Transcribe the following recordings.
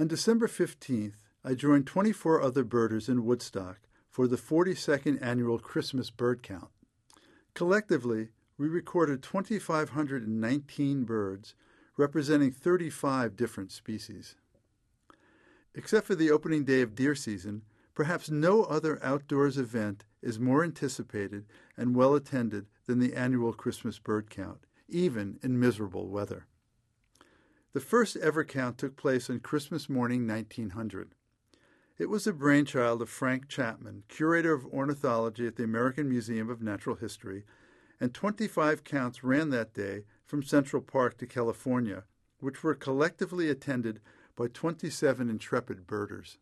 On December 15th, I joined 24 other birders in Woodstock for the 42nd annual Christmas bird count. Collectively, we recorded 2,519 birds, representing 35 different species. Except for the opening day of deer season, perhaps no other outdoors event is more anticipated and well attended than the annual Christmas bird count, even in miserable weather. The first ever count took place on Christmas morning 1900. It was the brainchild of Frank Chapman, curator of ornithology at the American Museum of Natural History, and 25 counts ran that day from Central Park to California, which were collectively attended by 27 intrepid birders.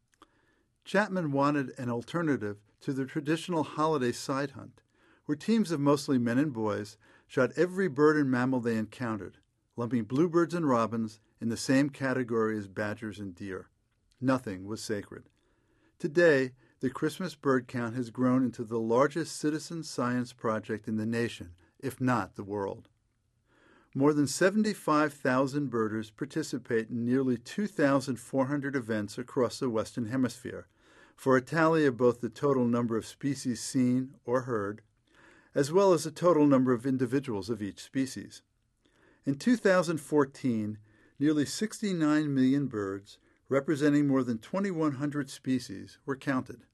Chapman wanted an alternative to the traditional holiday side hunt, where teams of mostly men and boys shot every bird and mammal they encountered, lumping bluebirds and robins in the same category as badgers and deer. Nothing was sacred. Today, the Christmas bird count has grown into the largest citizen science project in the nation, if not the world. More than 75,000 birders participate in nearly 2,400 events across the Western Hemisphere, for a tally of both the total number of species seen or heard, as well as the total number of individuals of each species. In 2014, nearly 69 million birds, representing more than 2,100 species, were counted.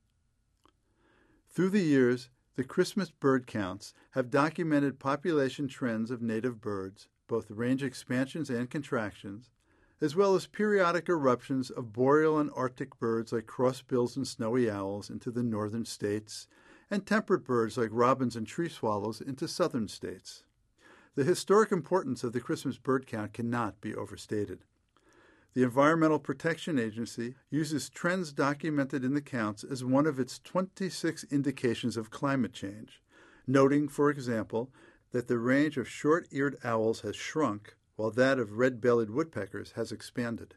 Through the years, the Christmas bird counts have documented population trends of native birds, both range expansions and contractions, as well as periodic eruptions of boreal and Arctic birds like crossbills and snowy owls into the northern states, and temperate birds like robins and tree swallows into southern states. The historic importance of the Christmas bird count cannot be overstated. The Environmental Protection Agency uses trends documented in the counts as one of its 26 indications of climate change, noting, for example, that the range of short-eared owls has shrunk while that of red-bellied woodpeckers has expanded.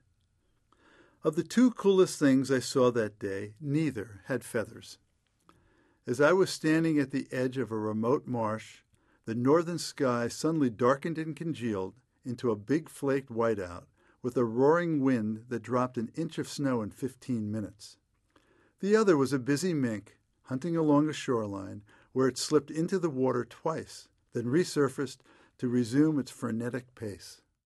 Of the two coolest things I saw that day, neither had feathers. As I was standing at the edge of a remote marsh, the northern sky suddenly darkened and congealed into a big flaked whiteout with a roaring wind that dropped an inch of snow in 15 minutes. The other was a busy mink hunting along a shoreline where it slipped into the water twice, then resurfaced to resume its frenetic pace.